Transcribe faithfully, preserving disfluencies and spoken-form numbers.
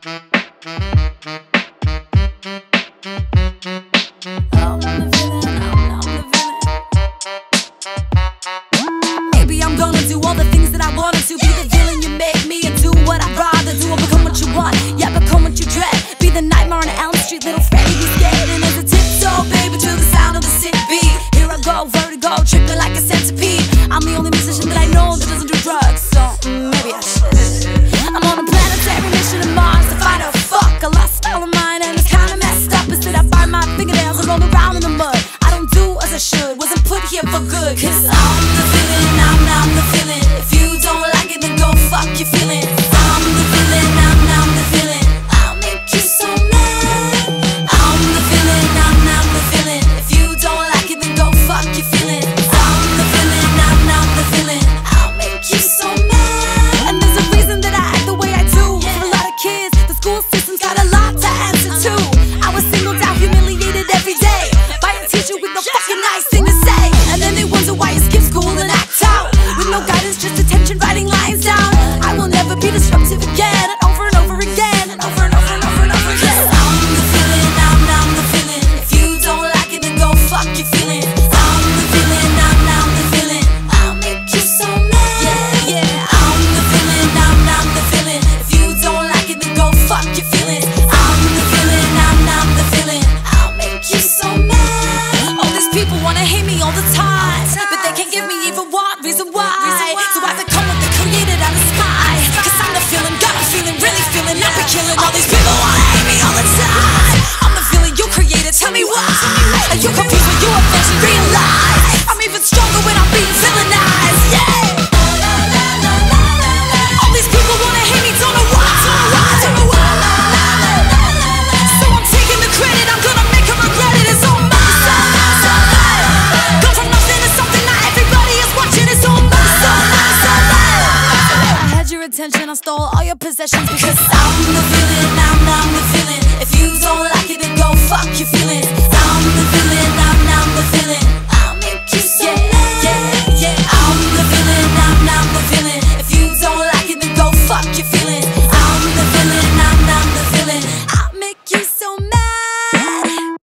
Maybe I'm gonna do all the things that I wanted to. Be the villain you make me and do what I'd rather do. Or become what you want, yeah, become what you dread. Be the nightmare on Elm Street, little Freddy, be scared. And as a tiptoe, baby, to the sound of the city beat. Here I go, vertigo, tripping like a centipede. I'm the only musician that I know that doesn't do drugs, so mm, maybe I should. I'm on a planetary mission to Mars to find a fuck. I lost all of mine and it's kinda messed up. Instead I bite my fingernails and roll around in the mud. I don't do as I should, wasn't put here for good. Cause I'm the villain, I'm, I'm the villain. If you don't like it, then go fuck your feelings. I'm the villain, I'm, I'm the villain. I'll make you so mad. I'm the villain, I'm, I'm the villain. If you don't like it, then go fuck your feelings. I'm the villain, I'm, I'm the villain. I'll make you so mad. And there's a reason that I act the way I do. For a lot of kids, the school system's got a lot to answer to. I was singled out, humiliated every day by a teacher with no fucking nice thing to say. And then they wonder why you skip school and act out with no guidance, just attention, writing lines down. I will never be disruptive again, and over and over again, and over and over and over and over again. I'm the villain, I'm, I'm the villain. If you don't like it, then go fuck your feelings. I'm the villain, I'm, I'm the villain. I'll make you so mad. Yeah, yeah. I'm the villain, I'm, I'm the villain. If you don't like it, then go fuck your feelings. I'm the villain, I'm, I'm the villain. I'll make you so mad. All these people wanna hate me all the time, but they can't give me even one reason why. So I become what they created out of sky. Cause I'm the feeling, got me feeling, really feeling. I've been killing all these people wanna hate me all the time. I'm the feeling you created, tell me why. Are you confused when you eventually realize I'm even stronger when I'm being villainized? Yeah. All these people wanna hate me, don't know why. Don't know why. So I'm taking the credit, I'm gonna make them regret it. It's on my side. Go from nothing to something, not everybody is watching. It's on my side. I had your attention, I stole all your possessions because I'm the